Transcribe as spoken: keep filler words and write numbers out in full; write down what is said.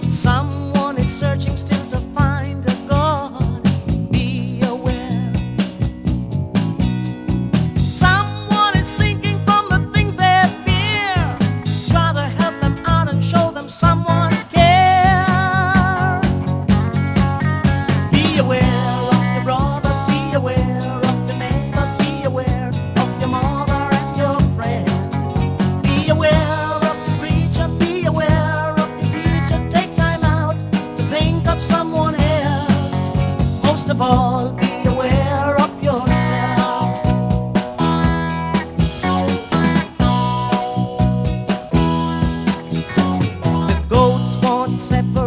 Someone is searching still to find a God. Be aware. Someone is sinking from the things they fear. Try to help them out and show them someone cares. Be aware of your brother, be aware of your neighbor, be aware of your mother and your friend. Be aware of the preacher, be aware of your teacher. Take time out to think of someone else. Most of all, be aware of yourself. The goats won't separate